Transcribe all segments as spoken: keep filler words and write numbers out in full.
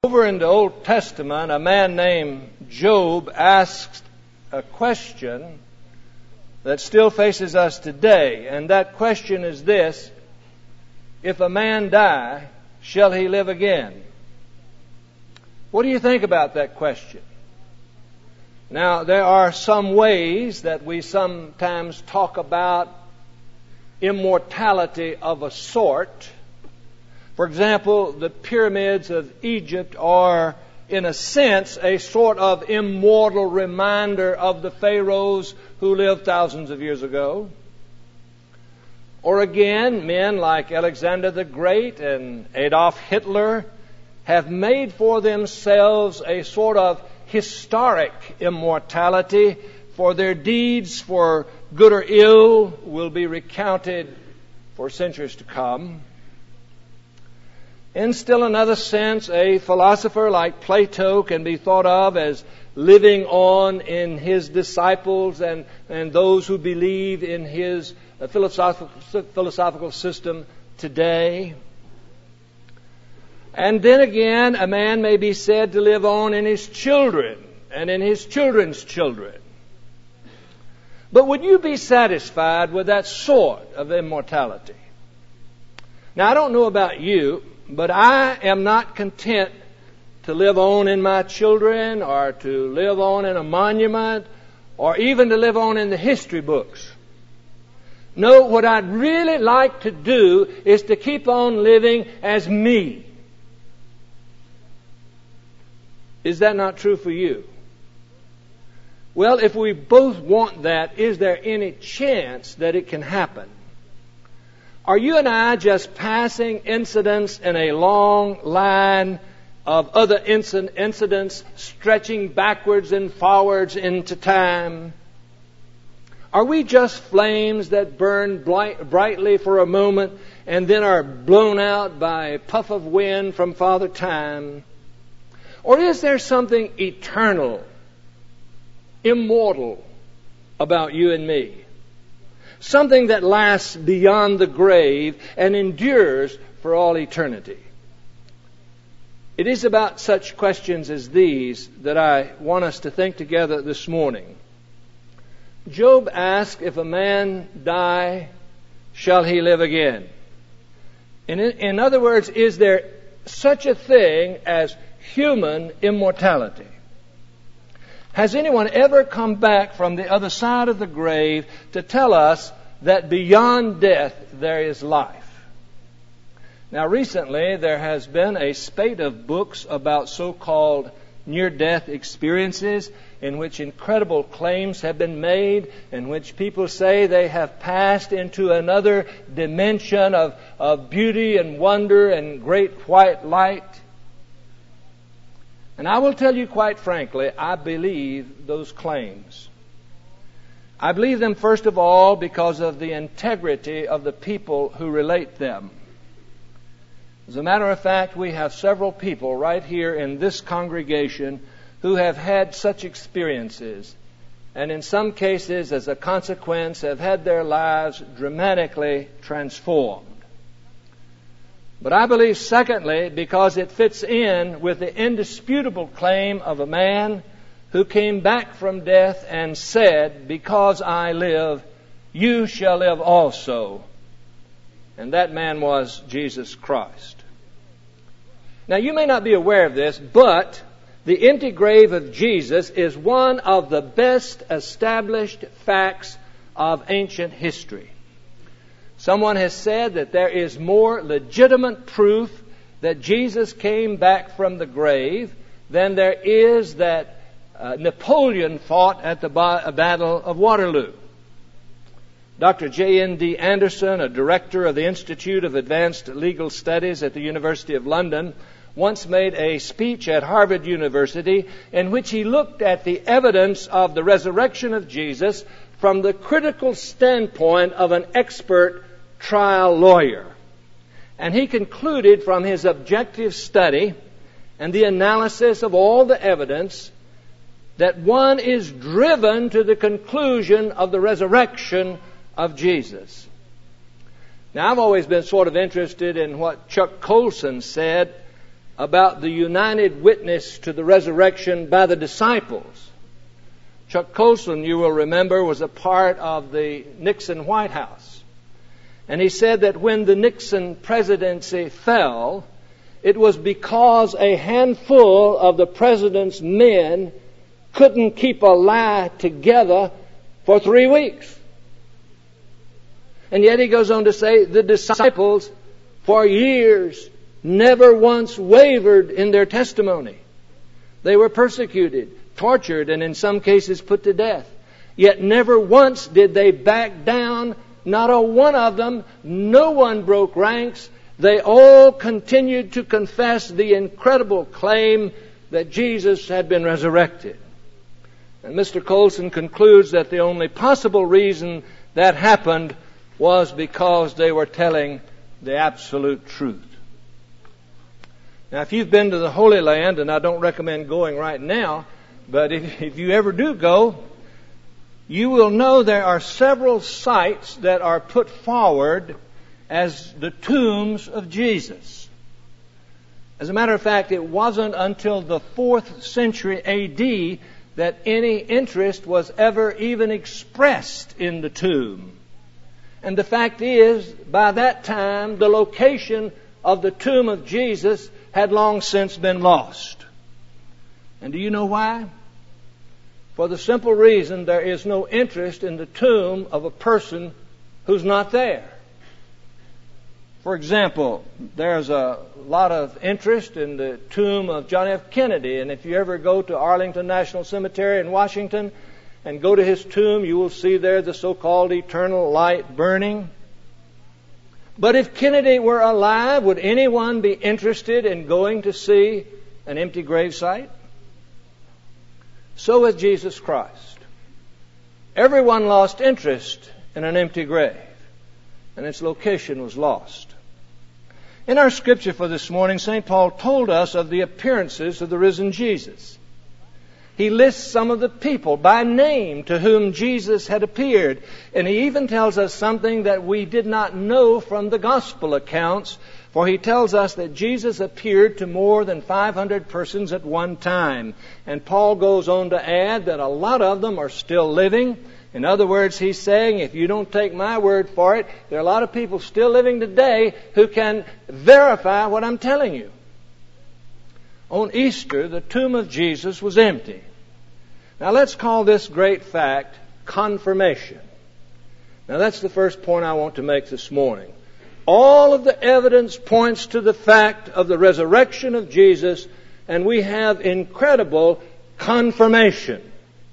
Over in the Old Testament, a man named Job asked a question that still faces us today. And that question is this: if a man die, shall he live again? What do you think about that question? Now, there are some ways that we sometimes talk about immortality of a sort. For example, the pyramids of Egypt are, in a sense, a sort of immortal reminder of the pharaohs who lived thousands of years ago. Or again, men like Alexander the Great and Adolf Hitler have made for themselves a sort of historic immortality, for their deeds, for good or ill, will be recounted for centuries to come. In still another sense, a philosopher like Plato can be thought of as living on in his disciples and, and those who believe in his uh, philosophical, philosophical system today. And then again, a man may be said to live on in his children and in his children's children. But would you be satisfied with that sort of immortality? Now, I don't know about you, but I am not content to live on in my children or to live on in a monument or even to live on in the history books. No, what I'd really like to do is to keep on living as me. Is that not true for you? Well, if we both want that, is there any chance that it can happen? Are you and I just passing incidents in a long line of other incidents stretching backwards and forwards into time? Are we just flames that burn brightly for a moment and then are blown out by a puff of wind from Father Time? Or is there something eternal, immortal about you and me? Something that lasts beyond the grave and endures for all eternity. It is about such questions as these that I want us to think together this morning. Job asked, if a man die, shall he live again? In, in other words, is there such a thing as human immortality? Has anyone ever come back from the other side of the grave to tell us that beyond death there is life? Now, recently there has been a spate of books about so-called near-death experiences in which incredible claims have been made, in which people say they have passed into another dimension of, of beauty and wonder and great white light. And I will tell you quite frankly, I believe those claims. I believe them first of all because of the integrity of the people who relate them. As a matter of fact, we have several people right here in this congregation who have had such experiences, and in some cases, as a consequence, have had their lives dramatically transformed. But I believe, secondly, because it fits in with the indisputable claim of a man who came back from death and said, because I live, you shall live also. And that man was Jesus Christ. Now, you may not be aware of this, but the empty grave of Jesus is one of the best established facts of ancient history. Someone has said that there is more legitimate proof that Jesus came back from the grave than there is that uh, Napoleon fought at the ba- Battle of Waterloo. Doctor J N D Anderson, a director of the Institute of Advanced Legal Studies at the University of London, once made a speech at Harvard University in which he looked at the evidence of the resurrection of Jesus from the critical standpoint of an expert trial lawyer. And he concluded from his objective study and the analysis of all the evidence that one is driven to the conclusion of the resurrection of Jesus. Now, I've always been sort of interested in what Chuck Colson said about the united witness to the resurrection by the disciples. Chuck Colson, you will remember, was a part of the Nixon White House. And he said that when the Nixon presidency fell, it was because a handful of the president's men couldn't keep a lie together for three weeks. And yet he goes on to say the disciples for years never once wavered in their testimony. They were persecuted, tortured, and in some cases put to death. Yet never once did they back down, not a one of them. No one broke ranks. They all continued to confess the incredible claim that Jesus had been resurrected. And Mister Colson concludes that the only possible reason that happened was because they were telling the absolute truth. Now, if you've been to the Holy Land, and I don't recommend going right now, but if, if you ever do go, you will know there are several sites that are put forward as the tombs of Jesus. As a matter of fact, it wasn't until the fourth century A D that any interest was ever even expressed in the tomb. And the fact is, by that time, the location of the tomb of Jesus had long since been lost. And do you know why? For the simple reason there is no interest in the tomb of a person who's not there. For example, there's a lot of interest in the tomb of John F. Kennedy, and if you ever go to Arlington National Cemetery in Washington and go to his tomb, you will see there the so-called eternal light burning. But if Kennedy were alive, would anyone be interested in going to see an empty gravesite? So with Jesus Christ. Everyone lost interest in an empty grave, and its location was lost. In our scripture for this morning, Saint Paul told us of the appearances of the risen Jesus. He lists some of the people by name to whom Jesus had appeared. And he even tells us something that we did not know from the gospel accounts. For he tells us that Jesus appeared to more than five hundred persons at one time. And Paul goes on to add that a lot of them are still living. In other words, he's saying, if you don't take my word for it, there are a lot of people still living today who can verify what I'm telling you. On Easter, the tomb of Jesus was empty. Now let's call this great fact confirmation. Now that's the first point I want to make this morning. All of the evidence points to the fact of the resurrection of Jesus, and we have incredible confirmation.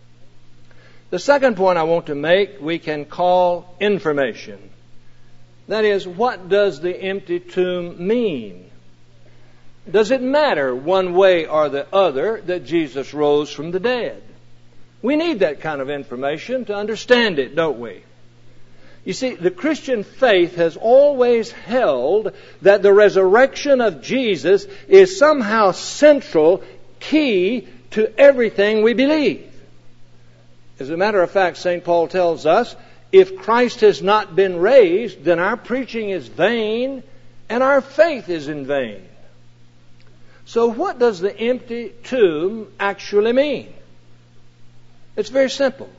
The second point I want to make we can call information. That is, what does the empty tomb mean? Does it matter one way or the other that Jesus rose from the dead? We need that kind of information to understand it, don't we? You see, the Christian faith has always held that the resurrection of Jesus is somehow central, key to everything we believe. As a matter of fact, Saint Paul tells us, if Christ has not been raised, then our preaching is vain and our faith is in vain. So what does the empty tomb actually mean? It's very simple.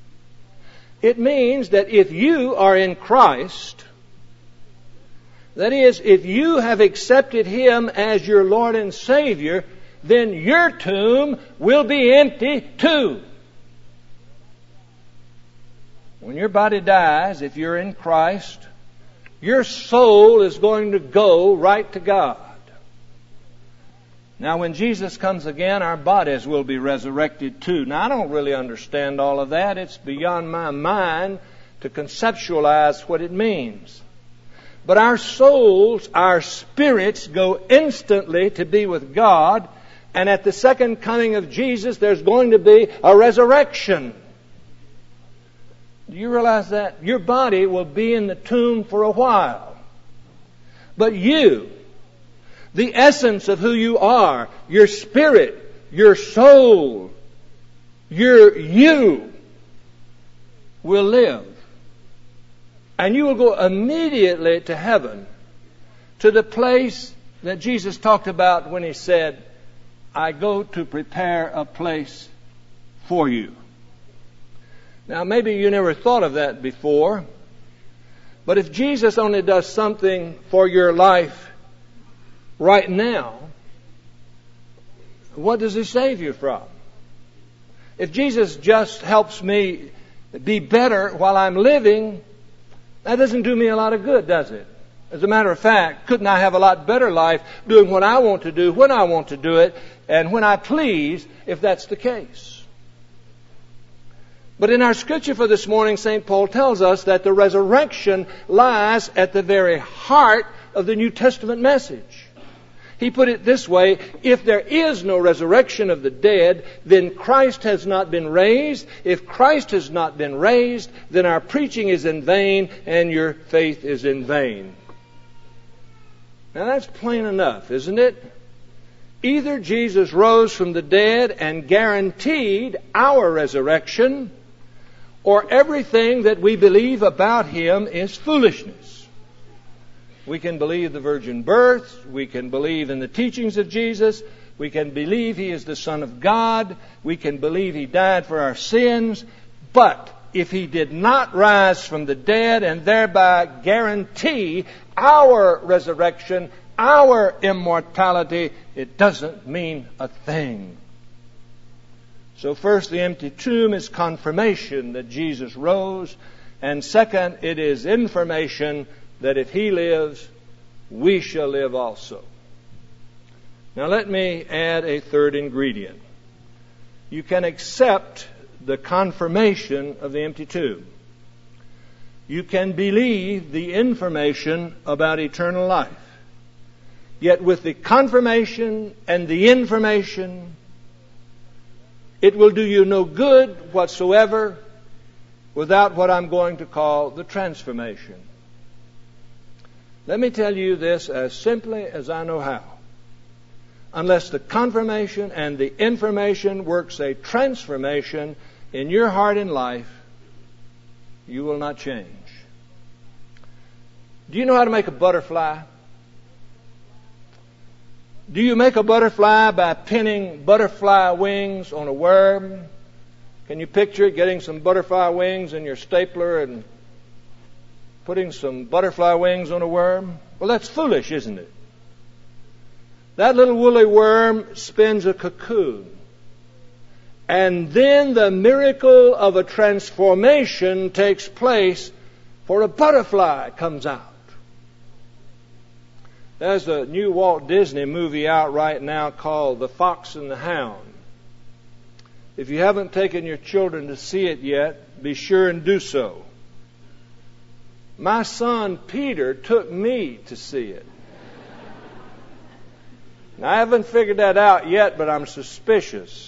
It means that if you are in Christ, that is, if you have accepted Him as your Lord and Savior, then your tomb will be empty too. When your body dies, if you're in Christ, your soul is going to go right to God. Now, when Jesus comes again, our bodies will be resurrected too. Now, I don't really understand all of that. It's beyond my mind to conceptualize what it means. But our souls, our spirits go instantly to be with God. And at the second coming of Jesus, there's going to be a resurrection. Do you realize that? Your body will be in the tomb for a while. But you, the essence of who you are, your spirit, your soul, your you, will live. And you will go immediately to heaven, to the place that Jesus talked about when He said, I go to prepare a place for you. Now, maybe you never thought of that before, but if Jesus only does something for your life right now, what does He save you from? If Jesus just helps me be better while I'm living, that doesn't do me a lot of good, does it? As a matter of fact, couldn't I have a lot better life doing what I want to do, when I want to do it, and when I please, if that's the case? But in our scripture for this morning, Saint Paul tells us that the resurrection lies at the very heart of the New Testament message. He put it this way: if there is no resurrection of the dead, then Christ has not been raised. If Christ has not been raised, then our preaching is in vain and your faith is in vain. Now that's plain enough, isn't it? Either Jesus rose from the dead and guaranteed our resurrection, or everything that we believe about Him is foolishness. We can believe the virgin birth. We can believe in the teachings of Jesus. We can believe He is the Son of God. We can believe He died for our sins. But if He did not rise from the dead and thereby guarantee our resurrection, our immortality, it doesn't mean a thing. So first, the empty tomb is confirmation that Jesus rose. And second, it is information that if He lives, we shall live also. Now let me add a third ingredient. You can accept the confirmation of the empty tomb. You can believe the information about eternal life. Yet with the confirmation and the information, it will do you no good whatsoever without what I'm going to call the transformation. Let me tell you this as simply as I know how. Unless the confirmation and the information works a transformation in your heart and life, you will not change. Do you know how to make a butterfly? Do you make a butterfly by pinning butterfly wings on a worm? Can you picture it, getting some butterfly wings in your stapler and putting some butterfly wings on a worm? Well, that's foolish, isn't it? That little woolly worm spins a cocoon. And then the miracle of a transformation takes place, for a butterfly comes out. There's a new Walt Disney movie out right now called The Fox and the Hound. If you haven't taken your children to see it yet, be sure and do so. My son Peter took me to see it. Now, I haven't figured that out yet, but I'm suspicious.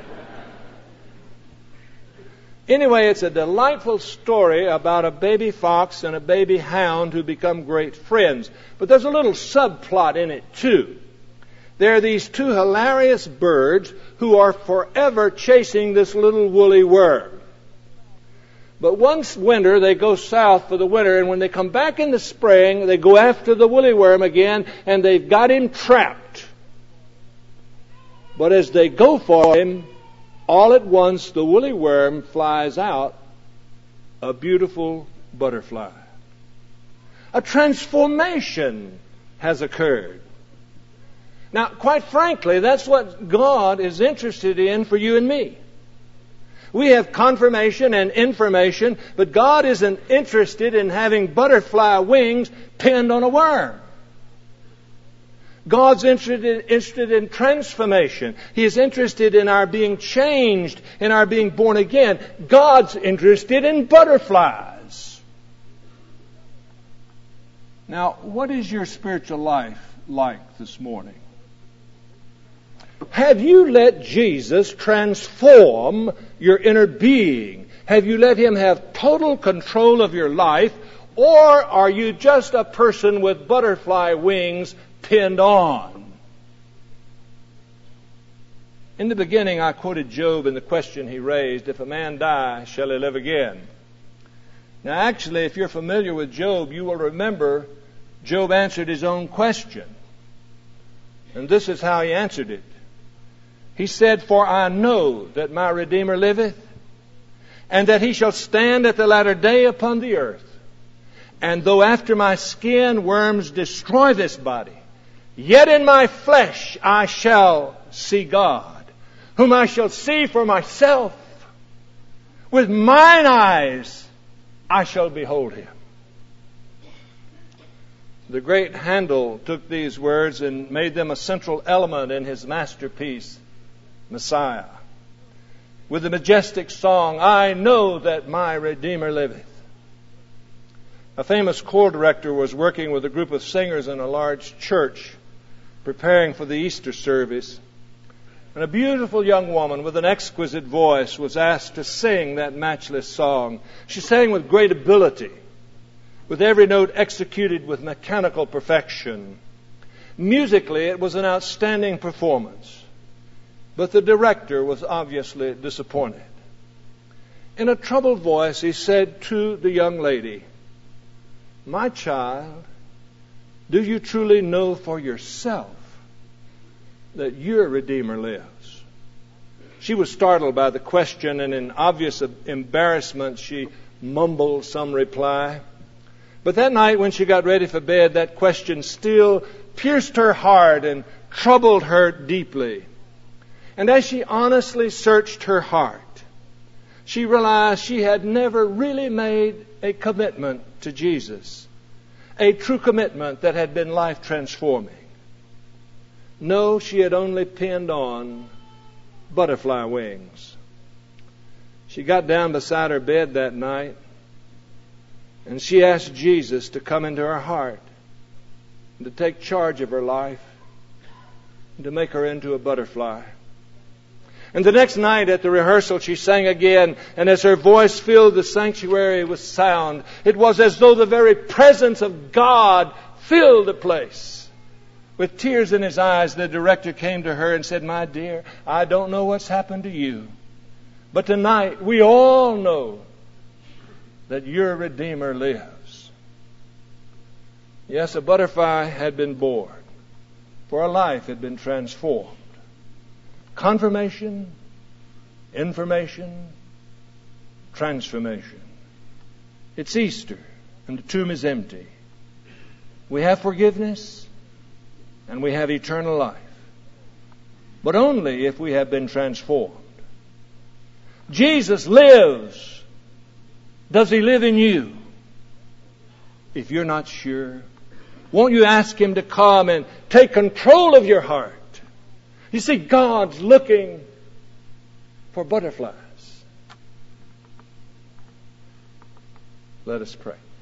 Anyway, it's a delightful story about a baby fox and a baby hound who become great friends. But there's a little subplot in it, too. There are these two hilarious birds who are forever chasing this little woolly worm. But once winter, they go south for the winter, and when they come back in the spring, they go after the woolly worm again, and they've got him trapped. But as they go for him, all at once the woolly worm flies out, a beautiful butterfly. A transformation has occurred. Now, quite frankly, that's what God is interested in for you and me. We have confirmation and information, but God isn't interested in having butterfly wings pinned on a worm. God's interested, interested in transformation. He is interested in our being changed, in our being born again. God's interested in butterflies. Now, what is your spiritual life like this morning? Have you let Jesus transform your inner being? Have you let Him have total control of your life? Or are you just a person with butterfly wings pinned on? In the beginning, I quoted Job in the question he raised, if a man die, shall he live again? Now, actually, if you're familiar with Job, you will remember Job answered his own question. And this is how he answered it. He said, "For I know that my Redeemer liveth, and that he shall stand at the latter day upon the earth. And though after my skin worms destroy this body, yet in my flesh I shall see God, whom I shall see for myself. With mine eyes I shall behold him." The great Handel took these words and made them a central element in his masterpiece, Messiah, with the majestic song, "I know that my Redeemer liveth." A famous choir director was working with a group of singers in a large church, preparing for the Easter service. And a beautiful young woman with an exquisite voice was asked to sing that matchless song. She sang with great ability, with every note executed with mechanical perfection. Musically, it was an outstanding performance. But the director was obviously disappointed. In a troubled voice, he said to the young lady, "My child, do you truly know for yourself that your Redeemer lives?" She was startled by the question, and in obvious embarrassment, she mumbled some reply. But that night when she got ready for bed, that question still pierced her heart and troubled her deeply. And as she honestly searched her heart, she realized she had never really made a commitment to Jesus, a true commitment that had been life-transforming. No, she had only pinned on butterfly wings. She got down beside her bed that night, and she asked Jesus to come into her heart and to take charge of her life and to make her into a butterfly. And the next night at the rehearsal, she sang again, and as her voice filled the sanctuary with sound, it was as though the very presence of God filled the place. With tears in his eyes, the director came to her and said, "My dear, I don't know what's happened to you, but tonight we all know that your Redeemer lives." Yes, a butterfly had been born, for a life had been transformed. Confirmation, information, transformation. It's Easter, and the tomb is empty. We have forgiveness, and we have eternal life. But only if we have been transformed. Jesus lives. Does He live in you? If you're not sure, won't you ask Him to come and take control of your heart? You see, God's looking for butterflies. Let us pray.